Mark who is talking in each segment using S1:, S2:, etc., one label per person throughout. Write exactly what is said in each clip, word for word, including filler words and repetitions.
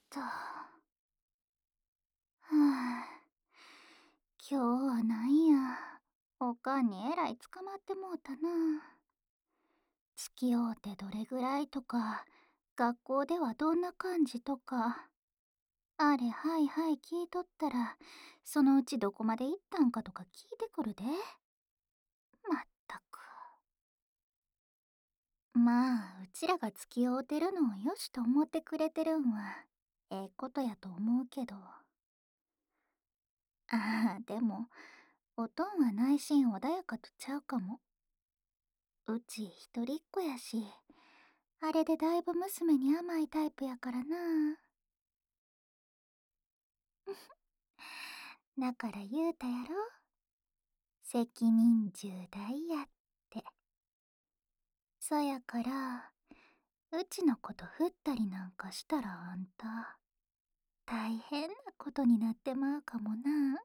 S1: と。はあ、今日はなんや、おかんにえらい捕まってもうたな。付き合うてどれぐらいとか、学校ではどんな感じとか、あれはいはい聞いとったら、そのうちどこまで行ったんかとか聞いてくるで。まったく。まあ、うちらが付き合うてるのをよしと思ってくれてるんは、ええことやと思うけど。ああ、でも、おとんは内心穏やかとちゃうかも。うち一人っ子やし、あれでだいぶ娘に甘いタイプやからな。だから言うたやろ、責任重大やって。そやから、うちのこと振ったりなんかしたらあんた、大変なことになってまうかもな。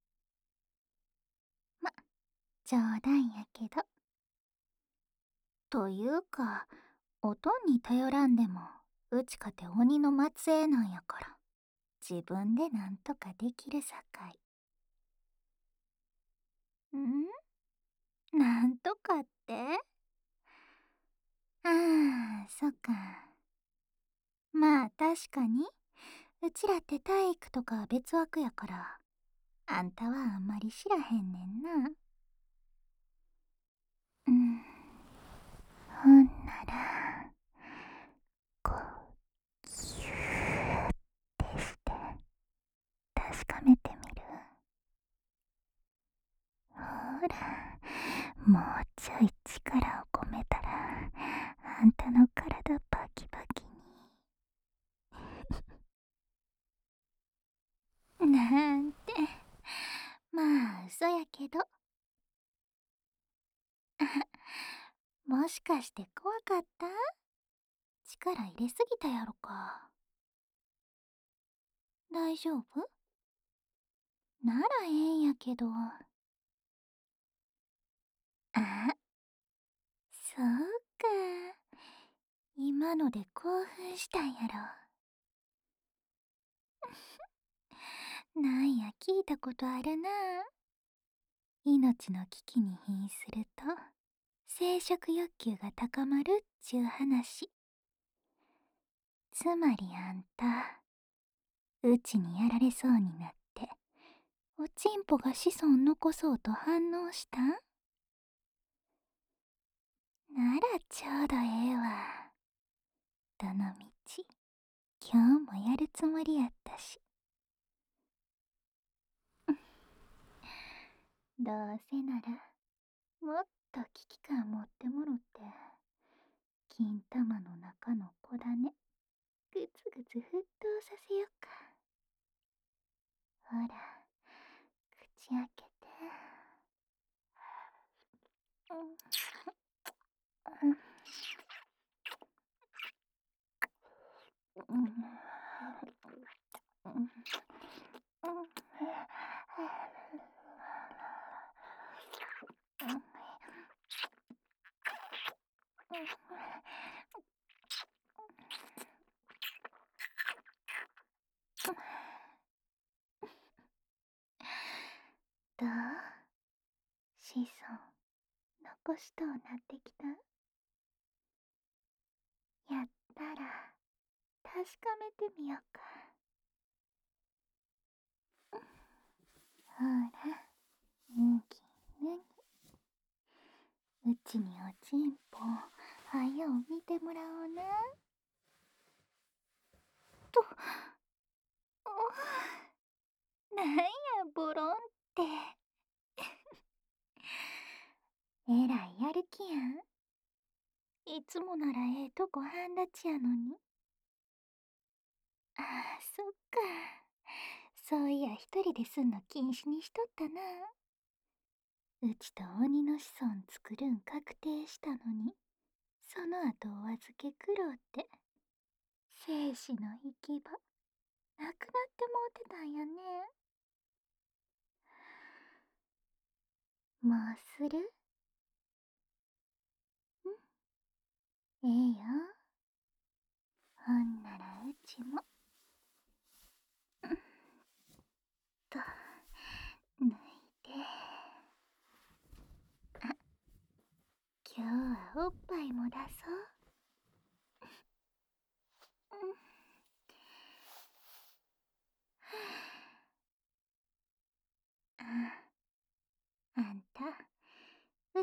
S1: ま、冗談やけど。というか、おとんに頼らんでも、うちかて鬼の末裔なんやから、自分でなんとかできるさかい。んなんとかって。ああ、そっか。まあ確かに、うちらって体育とか別枠やから、あんたはあんまり知らへんねんな。うん、ほんなら、こう、ギューってして、確かめてみる。ほら、もうちょい力を込めたら、あんたの体バキバキに。なんて、まあ嘘やけど。もしかして怖かった？力入れすぎたやろか。大丈夫？ならええんやけど。あ、そうか。今ので興奮したんやろ。なんや聞いたことあるな。命の危機に瀕すると生殖欲求が高まるっちゅう話。つまりあんた、うちにやられそうになっておちんぽが子孫残そうと反応したん？ならちょうどええわ。どのみち今日もやるつもりやったし。どうせならもっと危機感持ってもろって金玉の中の子種グツグツ沸騰させよっか。ほら、口開けて。うん、うん、うん、うん、どう？子孫残しとうなってきた？やったら確かめてみようか。ほら、ぬぎぬぎ。うちにおちんぽはよう見てもらおうな。と、おなんやボロンって。えらいやる気やん。いつもならええとこ半立ちやのに。ああ、そっか。そういや一人ですんの禁止にしとったな。うちと鬼の子孫作るん確定したのに、その後お預け苦労って、生死の行き場、なくなってもうてたんやね。もうする？んええよ。ほんならうちも。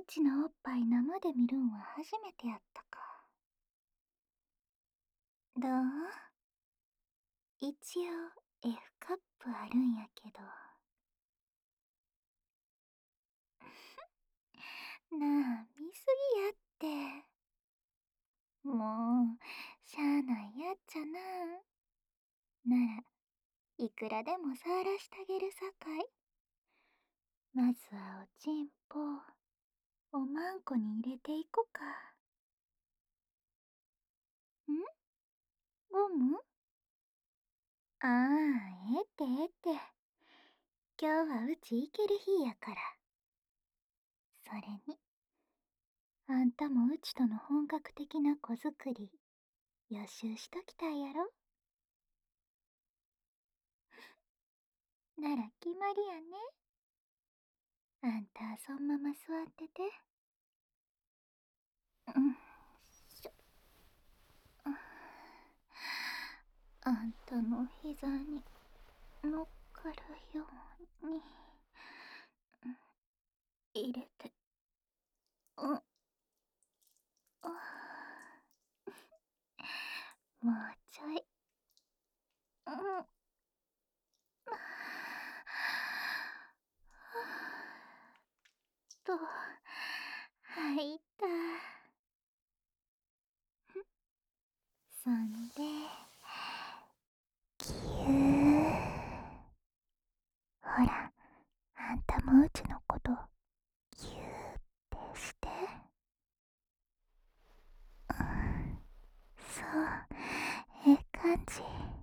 S1: うちのおっぱい生で見るんは初めてやったか。どう？一応 F カップあるんやけど。なあ、見すぎやって。もう、しゃあないやっちゃな。なら、いくらでも触らしてあげるさかい。まずはおちんぽ、おまんこに入れていこか。ん？ゴム？ああ、ええってええって。今日はうち行ける日やから。それに、あんたもうちとの本格的な子作り、予習しときたいやろ？なら決まりやね。あんたそんまま座ってて。うん。しょ。あんたの膝に乗っかるように入れて。うん。あ、もうちょい。うん。と、入った。そんで、ぎゅー。ほら、あんたもうちのこと、ぎゅーってして。うん、そう、ええ感じ。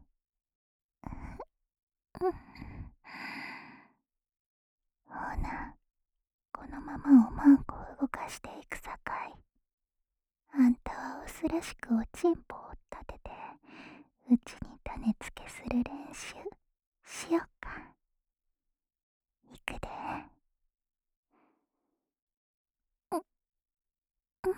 S1: うん。ほな、このままおまんこを動かしていくさかい。あんたはおすらしくおちんぽを立てて、うちに種付けする練習しよっか。いくで。う、うん。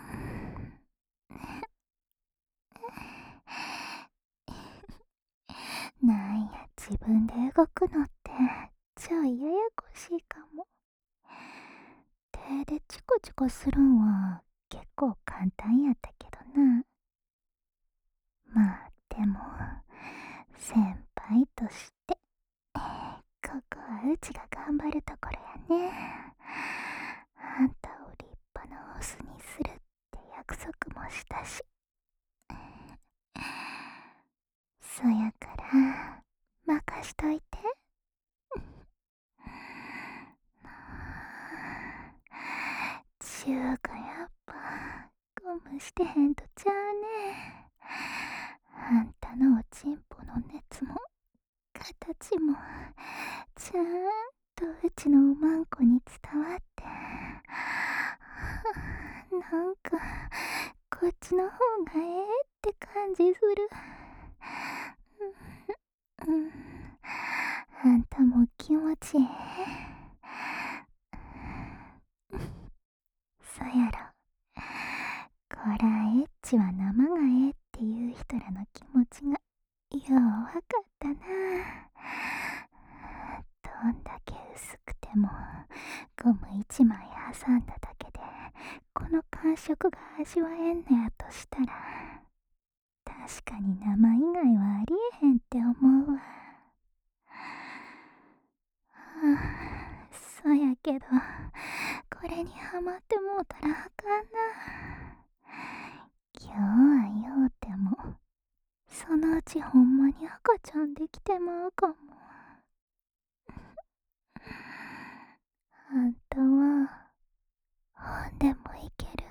S1: なんや自分で動くのって超ややこしいかも。手でチコチコするんは結構簡単やったけどな。まあでも先輩としてここはうちが頑張るところやね。あんたを立派なオスにするって約束もしたし。そやから任しといて。ちゅうかやっぱゴムしてへんとちゃうね。あんたのおちんぽの熱も形もちゃんとうちのおまんこに伝わってなんかこっちの方がええって感じする。うん、あんたも気持ちええ。そやろ。こらエッチは生がええっていう人らの気持ちがようわかったな。どんだけ薄くてもゴム一枚挟んだだけでこの感触が味わえんのやとしたら、確かに生以外はありえへんって思うわ。はあ、そやけどこれにハマってもうたらあかんな。今日はようてもそのうちほんまに赤ちゃんできてまうかも。あんたはほんでもいける？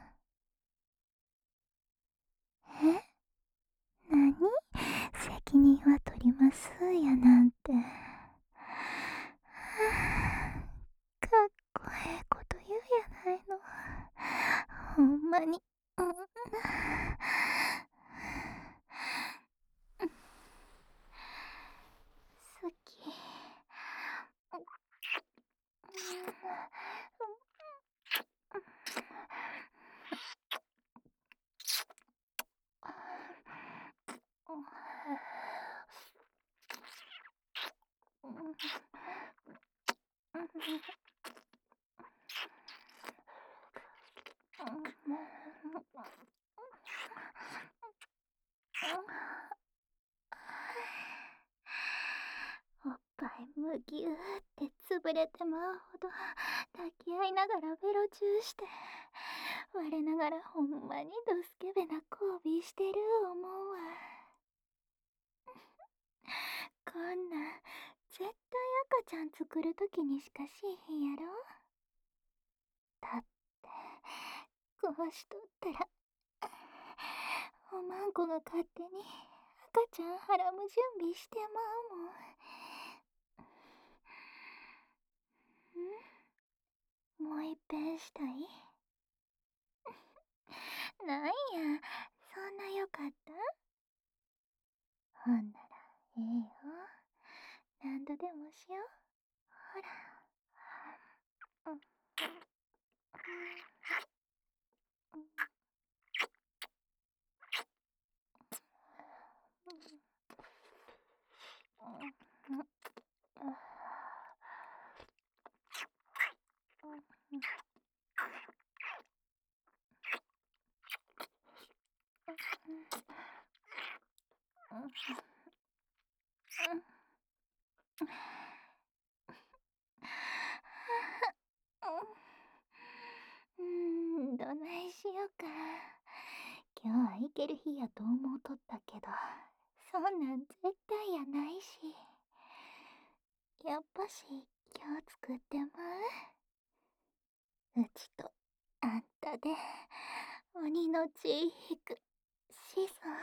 S1: え？何？責任は取りますやなんて。はあ、かっこええこと言うやないの。ほんまに。うん。好き。 おっぱいむぎゅーって潰れてまうほど抱き合いながらベロチューして、我ながらほんまにドスケベな交尾してる思うわ。こんなん絶対赤ちゃん作るときにしかしへんやろ。だってこうしとったらおまんこが勝手に赤ちゃんはらむ準備してまうもん。んもういっぺんしたい。なんや、そんなよかった？ほんならええよ。何度でもしよう。ほら。うん。うーん、どないしようか。今日は行ける日やと思うとったけど、そんなん絶対やないし。やっぱし今日作ってまう。うちとあんたで鬼の血引く子孫。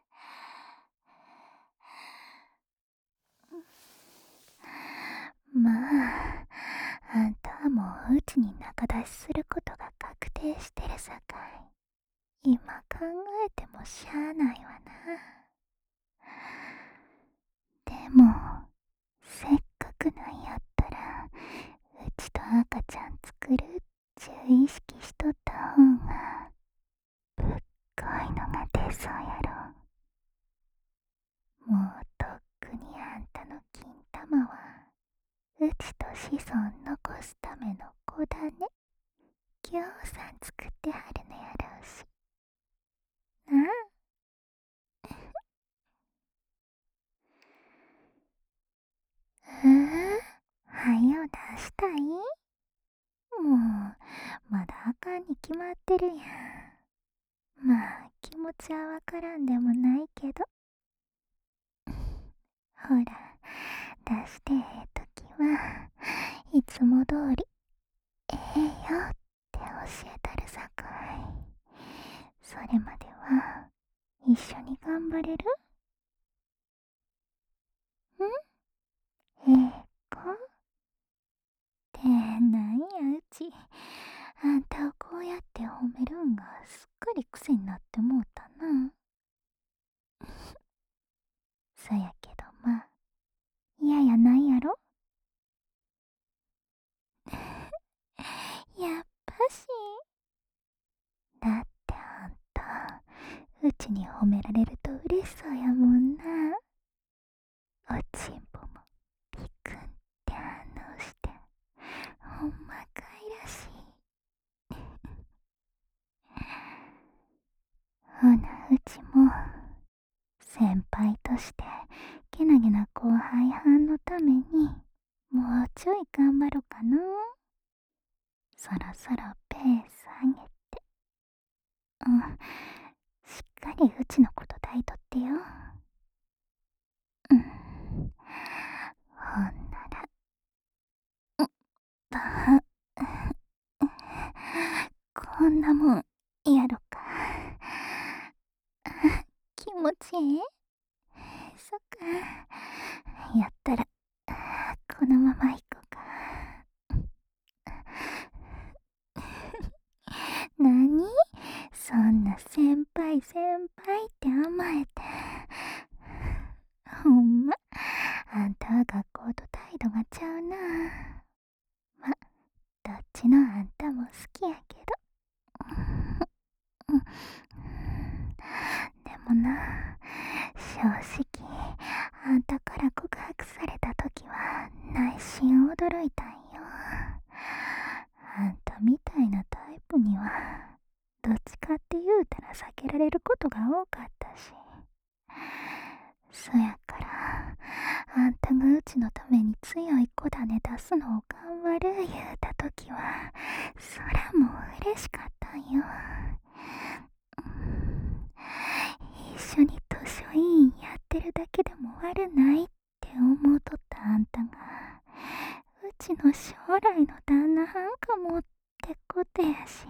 S1: まあ、あんたはもううちに仲出しすることが確定してるさかい、今考えてもしゃあないわな。でもせっかくなんやったらうちと赤ちゃん作るっちゅう意識しとった方がぶっこいのが出そうやろ。もうとっくにあんたの金玉はうちと子孫残すための子だね。ぎょうさん作ってはるのやろうしなあ。うーはよ出したい？もうまだあかんに決まってるやん。まあ気持ちはわからんでもないけど、ほら出してええときはいつもどおりええよって教えたるさかい。それまでは一緒に頑張れる？んええ子ってなんやうち、あんたをこうやって褒めるんがすっかり癖になってもうたな。そやけどまあ嫌やないやろ。やっぱしだってあんたうちに褒められると嬉しそうやもんな。おちんぽもピクンって反応してほんまかいらしい。ほなうちも先輩としてけなげな後輩はんのためにもうちょい頑張ろかな。そろそろペース上げて、うん、しっかりうちのこと抱いとってよ。うん、ほんならだこんなもんやろか。気持ちいい？そっか。やったらこのまま行こうか。なに？そんな先輩先輩って甘えて。ほんまあんたは学校と態度がちゃうな。ま、どっちのあんたも好きやけど。でもな、正直あんたから告白された時は内心驚いたんよ。あんたみたいなタイプにはどっちかっていうそやから、あんたがうちのために強い子種出すのを頑張る言うたときは、そらもう嬉しかったんよ。一緒に図書委員やってるだけでも悪ないって思うとったあんたが、うちの将来の旦那はんかもってことやし、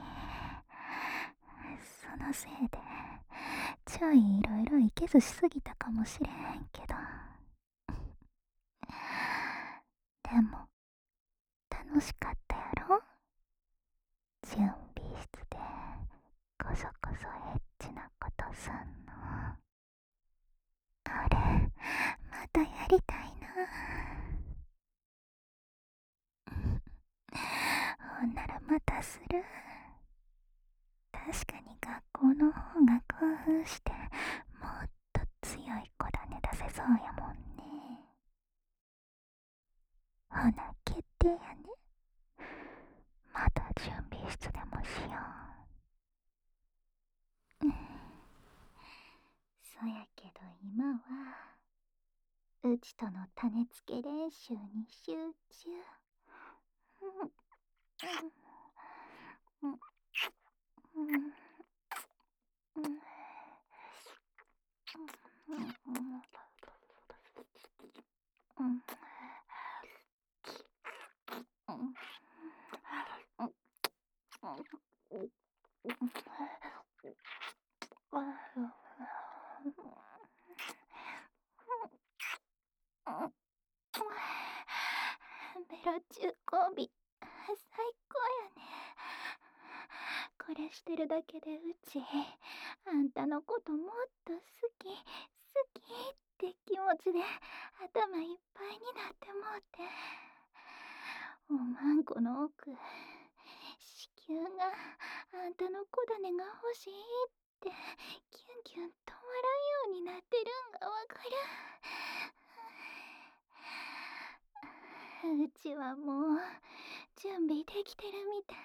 S1: そのせいでちょいいろいろいけずしすぎたかもしれへんけど、でも楽しかったやろ。準備室でこそこそエッチなことすんの。あれまたやりたいな。ほんならまたする。確かに学校の方が興奮してもっと強い子種出せそうやもんね。ほな決定やね。また準備室でもしよう。うん、そやけど今はうちとの種付け練習に集中。うんうんうんうんうんうんベロ中交尾最高やね。これしてるだけでうちあんたのこともっと好き好きって気持ちで頭いっぱいになってもうて、おまんこの奥子宮があんたの子種が欲しいってキュンキュン止まらんようになってるんがわかる。うちはもう準備できてるみたい。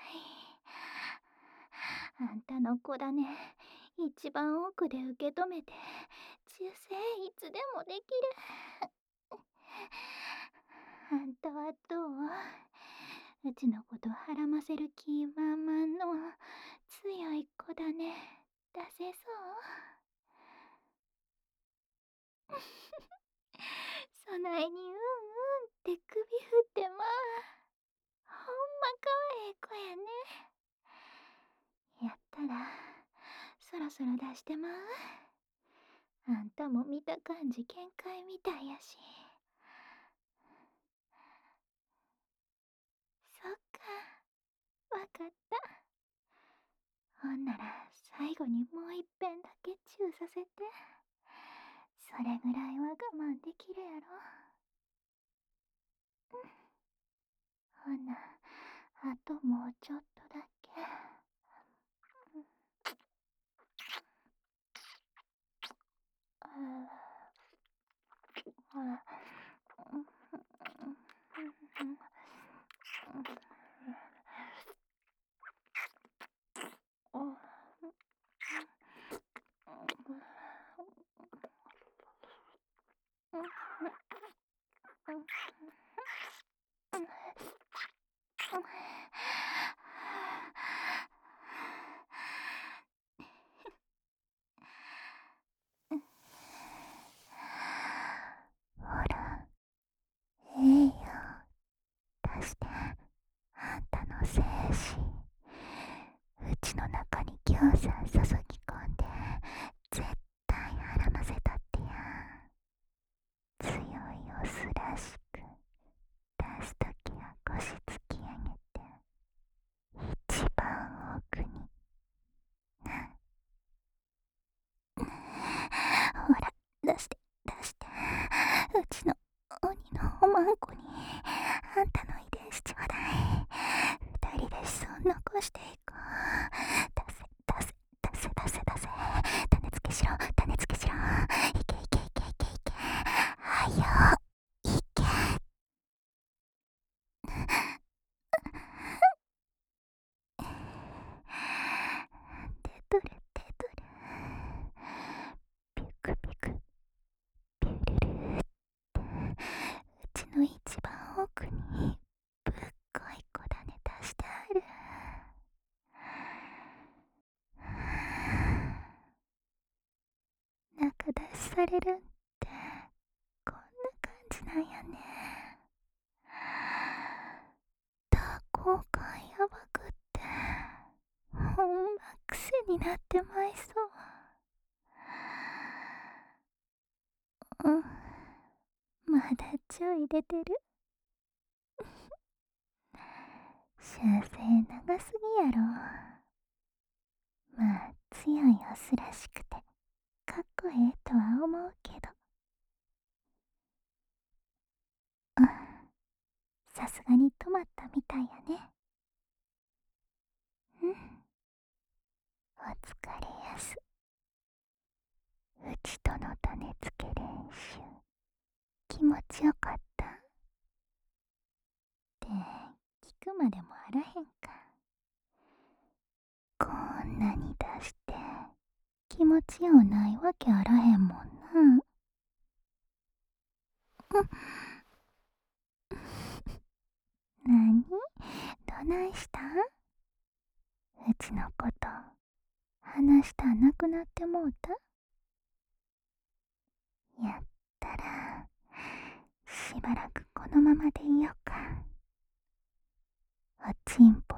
S1: あんたの子種一番奥で受け止めて中性いつでもできる。あんたはどう？うちのことはらませる気満々の強い子種出せそう？そないにうんうんって首振ってまあ、ほんまかわええ子やね。やったらそろそろ出してまう。あんたも見た感じ限界みたいやし。そっか、わかった。ほんなら最後にもういっぺんだけチューさせて。それぐらいは我慢できるやろ。うん、ほな、あともうちょっとだけ。うん、ああ、うん、うん、うん、うん、ほら、ええよ、出して。あんたの精子うちの中にぎょうさん注ぎ込んで絶対はらませたってや。強いオスらしく出すときは腰突き上げて一番奥にな。ほら出して出して。うちの鬼のおまんこにあんたの遺伝子ちょうだい。二人で子孫残していこう。出せ出せ出せ出されるんってこんな感じなんやね。多幸感やばくってほんま癖になってまいそう。うん、まだちょい出てる。修正長すぎやろ。まあ強いオスらしくてかっこええとは思うけど、うん、さすがに止まったみたいやね。うん、お疲れやす。うちとの種付け練習気持ちよかったって聞くまでもあらへんか。こんなに出して気持ちようないわけあらへんもんな。なにどないしたん？うちのこと話したなくなってもうた？やったらしばらくこのままでいようか。おちん